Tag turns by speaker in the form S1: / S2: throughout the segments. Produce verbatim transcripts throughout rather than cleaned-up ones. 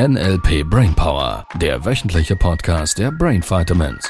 S1: N L P Brainpower, der wöchentliche Podcast der Brain Vitamins.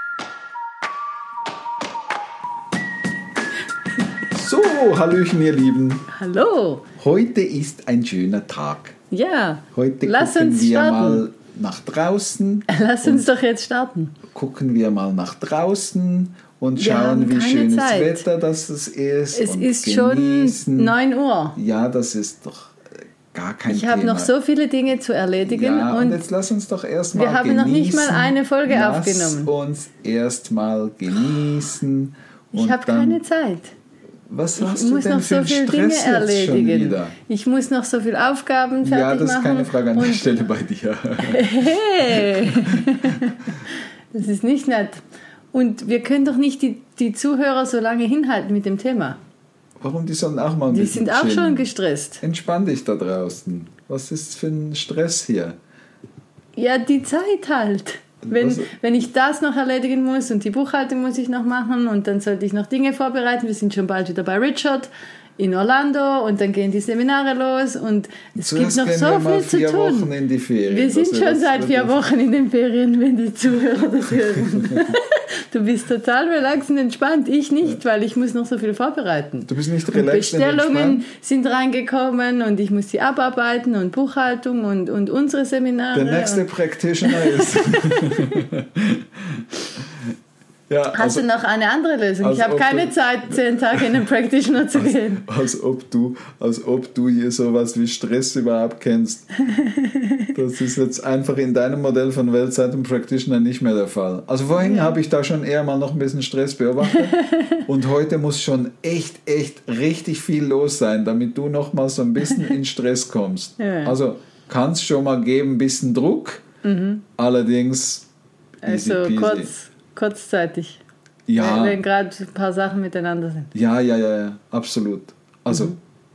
S2: So, hallöchen ihr Lieben.
S3: Hallo.
S2: Heute ist ein schöner Tag.
S3: Ja,
S2: Heute
S3: lass
S2: gucken
S3: uns
S2: wir
S3: starten.
S2: mal nach draußen.
S3: Lass uns doch jetzt starten.
S2: Gucken wir mal nach draußen und
S3: Wir haben
S2: schauen, wie
S3: keine
S2: schönes
S3: Zeit.
S2: Wetter das es ist.
S3: Es
S2: und
S3: ist
S2: genießen.
S3: schon neun Uhr.
S2: Ja, das ist doch gar kein
S3: Ich
S2: Thema.
S3: habe noch so viele Dinge zu erledigen.
S2: Ja, und,
S3: und
S2: jetzt lass uns doch erstmal
S3: wir haben
S2: genießen.
S3: noch nicht mal eine Folge
S2: lass
S3: aufgenommen.
S2: uns erstmal genießen.
S3: ich
S2: und
S3: habe
S2: dann,
S3: keine Zeit.
S2: Was
S3: Ich
S2: hast du
S3: muss
S2: denn
S3: noch
S2: für
S3: so
S2: einen
S3: viele
S2: Stress
S3: Dinge
S2: jetzt schon
S3: erledigen.
S2: wieder?
S3: Ich muss noch so viele Aufgaben fertig machen.
S2: Ja, das ist keine Frage an der
S3: und
S2: Stelle bei dir.
S3: Hey, das ist nicht nett. Und wir können doch nicht die, die Zuhörer so lange hinhalten mit dem Thema.
S2: Warum? Die sollen auch mal ein
S3: Die
S2: bisschen
S3: sind auch
S2: chillen.
S3: schon gestresst.
S2: Entspann dich da draußen. Was ist für ein Stress hier?
S3: Ja, die Zeit halt. Wenn,
S2: Was-
S3: wenn ich das noch erledigen muss und die Buchhaltung muss ich noch machen und dann sollte ich noch Dinge vorbereiten. Wir sind schon bald wieder bei Richard in Orlando und dann gehen die Seminare los und es
S2: Zuerst
S3: gibt noch
S2: gehen
S3: so
S2: wir mal
S3: viel zu
S2: vier
S3: tun.
S2: Wochen in die Ferien.
S3: Wir sind
S2: dass
S3: schon
S2: das
S3: seit vier
S2: wirklich-
S3: Wochen in den Ferien, wenn die Zuhörer das hören. Du bist total relaxed und entspannt. Ich nicht, weil ich muss noch so viel vorbereiten.
S2: Du bist nicht
S3: Und
S2: relaxed und
S3: Bestellungen
S2: entspannt?
S3: sind reingekommen und ich muss sie abarbeiten und Buchhaltung und, und unsere Seminare.
S2: Der nächste
S3: und
S2: Practitioner ist... ja,
S3: Hast
S2: also,
S3: du noch eine andere Lösung?
S2: als
S3: Ich habe
S2: ob
S3: keine
S2: du-
S3: Zeit, zehn Tage in den Practitioner zu gehen.
S2: als ob du, als ob du hier sowas wie Stress überhaupt kennst. Das ist jetzt einfach in deinem Modell von Weltzeit und Practitioner nicht mehr der Fall. Also vorhin habe ich da schon eher mal noch ein bisschen Stress beobachtet und heute muss schon echt, echt richtig viel los sein, damit du noch mal so ein bisschen in Stress kommst.
S3: Ja.
S2: Also kann es schon mal geben, ein bisschen Druck, allerdings easy
S3: Also
S2: peasy.
S3: kurz, kurzzeitig.
S2: Ja.
S3: Wenn, wenn gerade ein paar Sachen miteinander sind.
S2: Ja, ja, ja, ja, absolut. Also,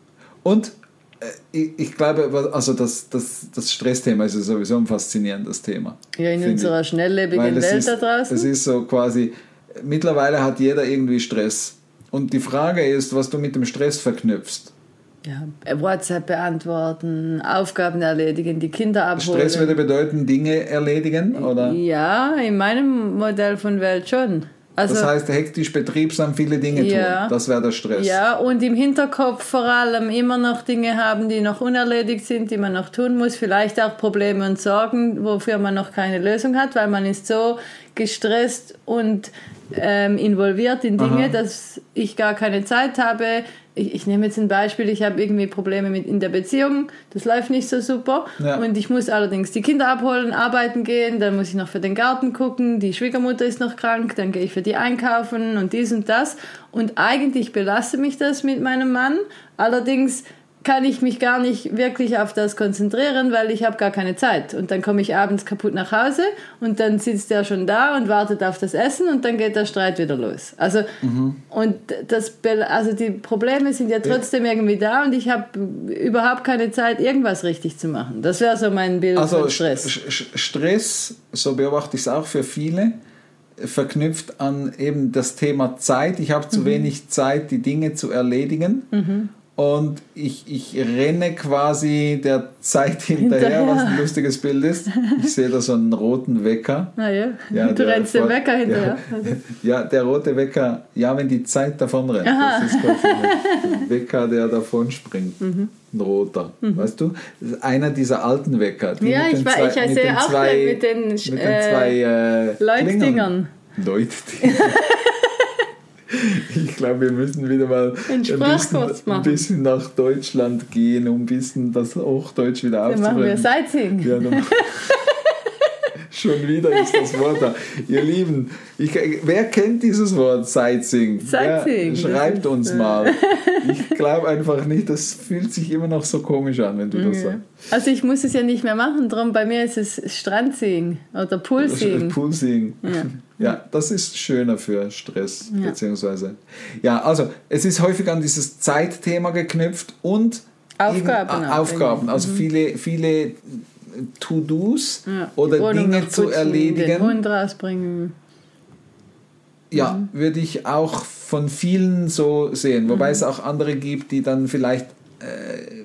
S2: und äh, ich, ich glaube, also das, das, das Stressthema ist ja sowieso ein faszinierendes Thema.
S3: Ja, in
S2: finde
S3: unserer
S2: ich.
S3: schnelllebigen
S2: Weil es
S3: Welt
S2: ist,
S3: da draußen.
S2: Es ist so quasi, mittlerweile hat jeder irgendwie Stress. Und die Frage ist, was du mit dem Stress verknüpfst.
S3: Ja, WhatsApp beantworten, Aufgaben erledigen, die Kinder abholen.
S2: Stress würde bedeuten, Dinge erledigen, oder?
S3: Ja, in meinem Modell von Welt schon. Also,
S2: Das heißt, hektisch betriebsam viele Dinge
S3: Ja.
S2: tun. Das wäre der Stress.
S3: ja, und im Hinterkopf vor allem immer noch Dinge haben, die noch unerledigt sind, die man noch tun muss. Vielleicht auch Probleme und Sorgen, wofür man noch keine Lösung hat, weil man ist so gestresst und ähm, involviert in Dinge,
S2: Aha.
S3: dass ich gar keine Zeit habe. Ich, ich nehme jetzt ein Beispiel, ich habe irgendwie Probleme mit in der Beziehung, das läuft nicht so super
S2: Ja.
S3: und ich muss allerdings die Kinder abholen, arbeiten gehen, dann muss ich noch für den Garten gucken, die Schwiegermutter ist noch krank, dann gehe ich für die einkaufen und dies und das und eigentlich belastet mich das mit meinem Mann, allerdings kann ich mich gar nicht wirklich auf das konzentrieren, weil ich habe gar keine Zeit. Und dann komme ich abends kaputt nach Hause und dann sitzt er schon da und wartet auf das Essen und dann geht der Streit wieder los. Also, und das, also die Probleme sind ja trotzdem irgendwie da und ich habe überhaupt keine Zeit, irgendwas richtig zu machen. Das wäre so mein Bild
S2: Also
S3: von Stress.
S2: Sch- Sch- Stress, so beobachte ich es auch für viele, verknüpft an eben das Thema Zeit. Ich habe zu wenig Zeit, die Dinge zu erledigen. Und ich, ich renne quasi der Zeit hinterher,
S3: Hinterher.
S2: was ein lustiges Bild ist. Ich sehe da so einen roten Wecker.
S3: Na ja,
S2: Ja,
S3: du
S2: der
S3: rennst dem
S2: vor-
S3: Wecker hinterher.
S2: Ja, ja, der rote Wecker, ja, wenn die Zeit davon rennt. Das ist quasi ein Wecker, der davon springt.
S3: Mhm.
S2: Ein roter. Weißt du? Das ist einer dieser alten Wecker. Die
S3: Ja,
S2: mit
S3: ich
S2: den
S3: weiß,
S2: zwei-
S3: ich
S2: mit
S3: sehe
S2: den
S3: auch
S2: zwei,
S3: den mit den,
S2: mit den
S3: äh,
S2: zwei äh,
S3: Leuchtdingern.
S2: Klingeln. Leuchtdinger. Ich glaube, wir müssen wieder mal
S3: Einen
S2: ein
S3: Sprachkurs
S2: bisschen, ein
S3: machen.
S2: bisschen nach Deutschland gehen, um ein bisschen das Hochdeutsch wieder
S3: Dann machen wir
S2: aufzubringen.
S3: Sightseeing.
S2: Ja, dann schon wieder ist das Wort da. Ihr Lieben, ich, wer kennt dieses Wort Sightseeing?
S3: Sightseeing,
S2: Wer, schreibt
S3: das ist,
S2: uns
S3: äh,
S2: mal. Ich glaube einfach nicht, das fühlt sich immer noch so komisch an, wenn du das sagst.
S3: Also ich muss es ja nicht mehr machen, darum bei mir ist es Strandseeing oder Poolseeing.
S2: Poolseeing.
S3: Ja.
S2: Ja, das ist schöner für Stress,
S3: Ja.
S2: beziehungsweise. Ja, also es ist häufig an dieses Zeitthema geknüpft und
S3: Aufgaben
S2: eben, äh,
S3: auch,
S2: Aufgaben.
S3: irgendwie.
S2: Also viele, viele To-Dos
S3: Ja.
S2: oder
S3: Die Wohnung
S2: Dinge
S3: noch
S2: zu
S3: putzen,
S2: erledigen.
S3: Den Hund rausbringen.
S2: Ja, würde ich auch von vielen so sehen. Wobei es auch andere gibt, die dann vielleicht äh,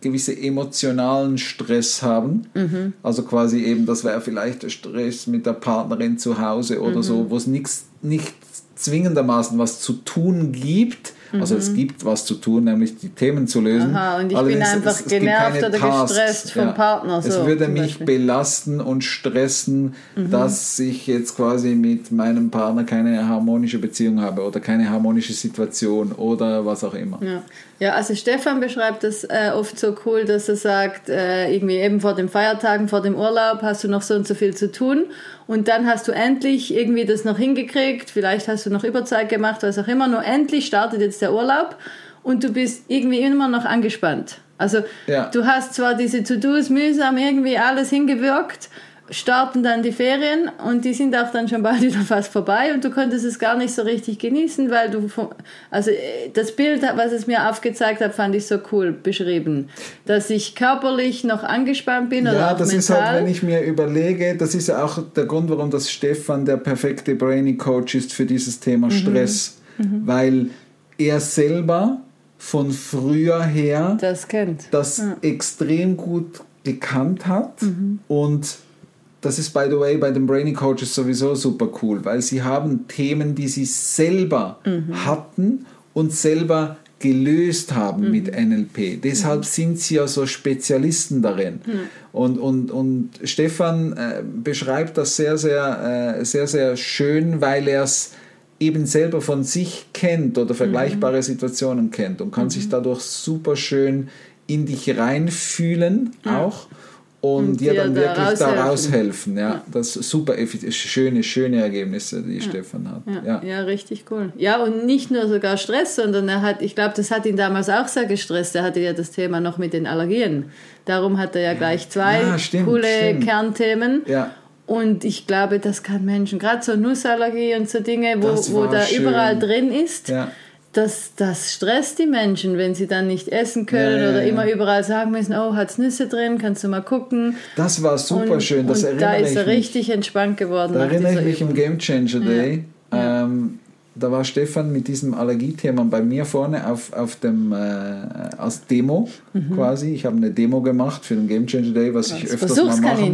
S2: gewisse emotionalen Stress haben. Mhm. Also quasi eben, das wäre vielleicht der Stress mit der Partnerin zu Hause oder mhm. so, wo es nichts, nicht zwingendermaßen was zu tun gibt. Also mhm. es gibt was zu tun, nämlich die Themen zu lösen.
S3: Aha, und ich
S2: Allerdings,
S3: bin einfach
S2: es, es
S3: genervt oder
S2: Tasks,
S3: gestresst vom
S2: ja.
S3: Partner. So,
S2: es würde mich
S3: Beispiel.
S2: belasten und stressen, mhm. dass ich jetzt quasi mit meinem Partner keine harmonische Beziehung habe oder keine harmonische Situation oder was auch immer.
S3: Ja, ja, also Stefan beschreibt das äh, oft so cool, dass er sagt, äh, irgendwie eben vor den Feiertagen, vor dem Urlaub hast du noch so und so viel zu tun und dann hast du endlich irgendwie das noch hingekriegt, vielleicht hast du noch Überzeit gemacht, was auch immer, nur endlich startet jetzt der Urlaub und du bist irgendwie immer noch angespannt. Also ja. du hast zwar diese To-Dos mühsam irgendwie alles hingewirkt, starten dann die Ferien und die sind auch dann schon bald wieder fast vorbei und du konntest es gar nicht so richtig genießen, weil du, also das Bild, was es mir aufgezeigt hat, fand ich so cool beschrieben, dass ich körperlich noch angespannt bin oder
S2: ja,
S3: auch
S2: das
S3: mental.
S2: Ist halt, wenn ich mir überlege, das ist ja auch der Grund, warum das Stefan der perfekte Brainy Coach ist für dieses Thema Stress, mhm. weil er selber von früher her
S3: das kennt,
S2: das
S3: ja.
S2: extrem gut gekannt hat
S3: mhm.
S2: und das ist, by the way, bei den Brainy Coaches sowieso super cool, weil sie haben Themen, die sie selber mhm. hatten und selber gelöst haben mhm. mit N L P. Deshalb mhm. sind sie ja so Spezialisten darin. Mhm. Und, und, und Stefan äh, beschreibt das sehr, sehr, äh, sehr, sehr schön, weil er es eben selber von sich kennt oder vergleichbare mhm. Situationen kennt und kann mhm. sich dadurch super schön in dich reinfühlen mhm. auch. Und, und dir dann wirklich da raushelfen. Ja, ja. Das ist super schöne, schöne Ergebnisse, die ja. Stefan hat.
S3: Ja. Ja. ja, richtig cool. Ja, und nicht nur sogar Stress, sondern er hat, ich glaube, das hat ihn damals auch sehr gestresst. Er hatte ja das Thema noch mit den Allergien. Darum hat er ja gleich zwei ja, stimmt, coole stimmt. Kernthemen. Ja. Und ich glaube, das kann Menschen, gerade so Nussallergie und so Dinge, wo, wo da schön. überall drin ist, ja. Das, das stresst die Menschen, wenn sie dann nicht essen können ja, ja, oder ja. immer überall sagen müssen, oh, hat's Nüsse drin, kannst du mal gucken.
S2: Das war super und, schön, das erinnere
S3: da ist er
S2: mich.
S3: richtig entspannt geworden.
S2: Da erinnere ich mich
S3: Übung.
S2: im Game Changer Day.
S3: Ja.
S2: Ähm, da war Stefan mit diesem Allergiethema bei mir vorne auf, auf dem, äh, als Demo mhm. quasi. Ich habe eine Demo gemacht für den Game Changer Day, was ich öfters mal mache.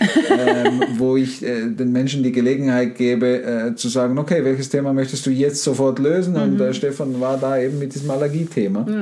S2: ähm, wo ich äh, den Menschen die Gelegenheit gebe, äh, zu sagen, okay, welches Thema möchtest du jetzt sofort lösen? Mhm. Und äh, Stefan war da eben mit diesem Allergiethema. Ja.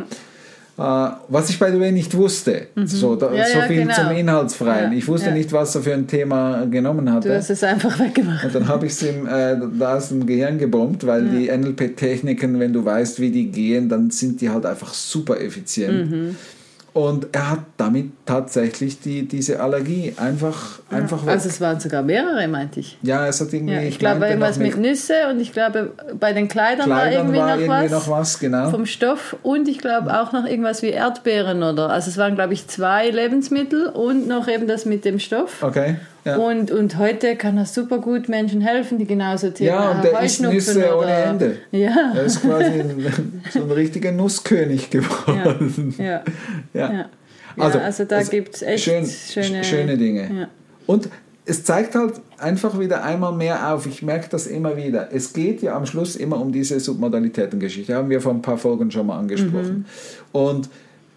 S2: Uh, was ich by the way nicht wusste, mhm. so, da, ja, so viel ja, genau. zum Inhaltsfreien. Ja, ich wusste ja. nicht, was er für ein Thema genommen hatte.
S3: Du hast es einfach weggemacht.
S2: Und dann habe ich es ihm äh, da aus dem Gehirn gebombt, weil ja. die N L P-Techniken, wenn du weißt, wie die gehen, dann sind die halt einfach super effizient. Mhm. Und er hat damit tatsächlich die, diese Allergie einfach, ja. einfach weg.
S3: Also es waren sogar mehrere, meinte ich.
S2: Ja, es hat irgendwie...
S3: Ja, ich, ich glaube, irgendwas mit Nüsse und ich glaube, bei den Kleidern,
S2: Kleidern
S3: war irgendwie,
S2: war
S3: noch,
S2: irgendwie
S3: was
S2: noch was. Genau.
S3: Vom Stoff und ich glaube auch noch irgendwas wie Erdbeeren oder... Also es waren, glaube ich, zwei Lebensmittel und noch eben das mit dem Stoff.
S2: Okay. Ja.
S3: Und, und heute kann das super gut Menschen helfen, die genauso Themen
S2: haben. Ja, und der isst Nüsse oder, ohne Ende.
S3: Ja.
S2: Er ist quasi ein, so ein richtiger Nusskönig geworden.
S3: Ja, ja.
S2: ja.
S3: ja. Also, ja, also da also gibt es echt
S2: schön,
S3: schöne,
S2: schöne Dinge.
S3: Ja.
S2: Und es zeigt halt einfach wieder einmal mehr auf, ich merke das immer wieder, es geht ja am Schluss immer um diese Submodalitäten-Geschichte, haben wir vor ein paar Folgen schon mal angesprochen. Mhm. Und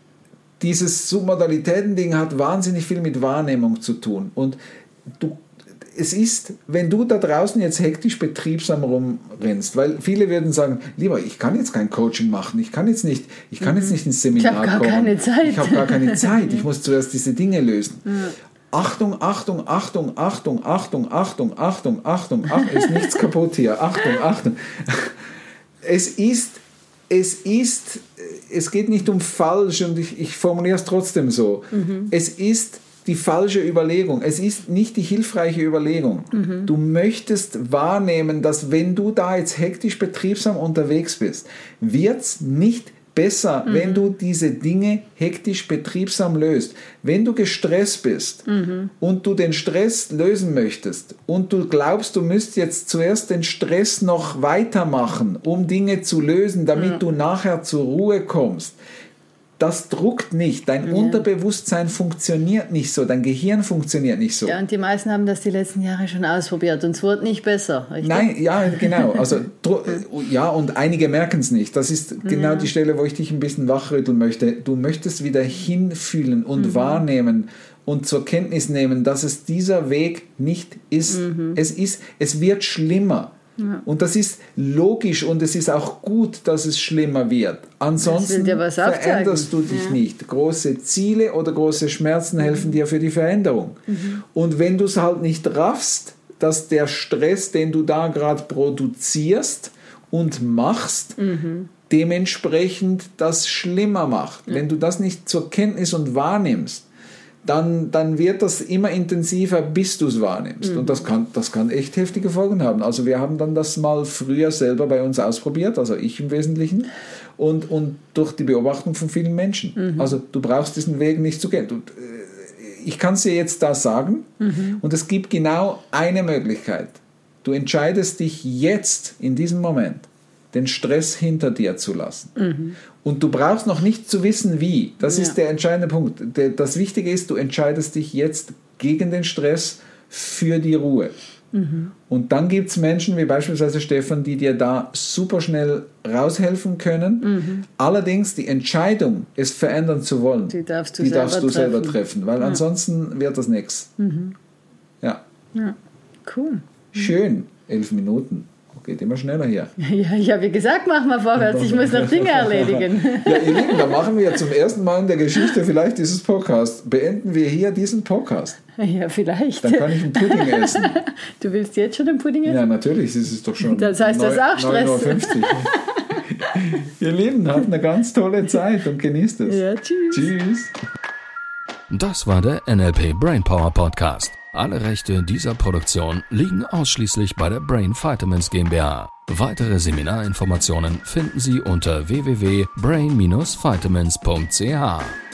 S2: dieses Submodalitäten-Ding hat wahnsinnig viel mit Wahrnehmung zu tun. Und du es ist, wenn du da draußen jetzt hektisch betriebsam rumrennst, weil viele würden sagen, lieber, ich kann jetzt kein Coaching machen, ich kann jetzt nicht, ich kann jetzt nicht ins Seminar kommen.
S3: Ich habe gar keine Zeit.
S2: Ich habe gar keine Zeit, ich muss zuerst diese Dinge lösen. Ja. Achtung, Achtung, Achtung, Achtung, Achtung, Achtung, Achtung, Achtung, Achtung, ist nichts kaputt hier, Achtung, Achtung. Es ist, es ist, es geht nicht um falsch und ich, ich formuliere es trotzdem so. Mhm. Es ist die falsche Überlegung. Es ist nicht die hilfreiche Überlegung. Mhm. Du möchtest wahrnehmen, dass wenn du da jetzt hektisch betriebsam unterwegs bist, wird es nicht besser, mhm. wenn du diese Dinge hektisch betriebsam löst. Wenn du gestresst bist mhm. und du den Stress lösen möchtest und du glaubst, du müsst jetzt zuerst den Stress noch weitermachen, um Dinge zu lösen, damit mhm. du nachher zur Ruhe kommst, das druckt nicht. Dein
S3: Ja.
S2: Unterbewusstsein funktioniert nicht so, dein Gehirn funktioniert nicht so.
S3: Ja, und die meisten haben das die letzten Jahre schon ausprobiert und es wurde nicht besser, richtig?
S2: Nein, ja, genau. Also, ja, und einige merken es nicht. Das ist genau
S3: Ja.
S2: die Stelle, wo ich dich ein bisschen wachrütteln möchte. Du möchtest wieder hinfühlen und
S3: Mhm.
S2: wahrnehmen und zur Kenntnis nehmen, dass es dieser Weg nicht ist.
S3: Mhm.
S2: Es ist, es wird schlimmer. Ja. Und das ist logisch und es ist auch gut, dass es schlimmer wird. Ansonsten
S3: dir was aufzeigen.
S2: veränderst du dich
S3: Ja.
S2: nicht. Große Ziele oder große Schmerzen helfen dir für die Veränderung.
S3: Mhm.
S2: Und wenn du es halt nicht raffst, dass der Stress, den du da gerade produzierst und machst,
S3: Mhm.
S2: dementsprechend das schlimmer macht. Ja. Wenn du das nicht zur Kenntnis und wahrnimmst, dann, dann wird das immer intensiver, bis du es wahrnimmst. Mhm. Und das kann, das kann echt heftige Folgen haben. Also wir haben dann das mal früher selber bei uns ausprobiert, also ich im Wesentlichen, und, und durch die Beobachtung von vielen Menschen. Mhm. Also du brauchst diesen Weg nicht zu gehen. Du, ich kann es dir jetzt da sagen, mhm. und es gibt genau eine Möglichkeit. Du entscheidest dich jetzt, in diesem Moment, den Stress hinter dir zu lassen. Mhm. Und du brauchst noch nicht zu wissen, wie. Das ja. ist der entscheidende Punkt. Das Wichtige ist, du entscheidest dich jetzt gegen den Stress für die Ruhe. Mhm. Und dann gibt es Menschen, wie beispielsweise Stefan, die dir da super schnell raushelfen können. Mhm. Allerdings die Entscheidung, es verändern zu wollen,
S3: die darfst du,
S2: die
S3: selber,
S2: darfst du
S3: treffen.
S2: selber treffen. Weil
S3: ja.
S2: ansonsten wird das nichts. Mhm. Ja.
S3: ja. Cool.
S2: Schön. Elf Minuten. Geht immer schneller hier.
S3: Ja, ich habe gesagt, mach mal vorwärts, ich muss noch Dinge erledigen.
S2: Ja, ihr Lieben, dann machen wir zum ersten Mal in der Geschichte vielleicht dieses Podcast. Beenden wir hier diesen Podcast.
S3: Ja, vielleicht.
S2: Dann kann ich einen Pudding essen.
S3: Du willst jetzt schon einen Pudding essen?
S2: Ja, natürlich, das ist doch schon
S3: das heißt, das ist auch Stress.
S2: neun Uhr fünfzig. Ihr Lieben, habt eine ganz tolle Zeit und genießt es.
S3: Ja, tschüss.
S2: Tschüss.
S1: Das war der N L P Brainpower Podcast. Alle Rechte dieser Produktion liegen ausschließlich bei der Brain Vitamins GmbH. Weitere Seminarinformationen finden Sie unter w w w punkt brain dash vitamins punkt c h.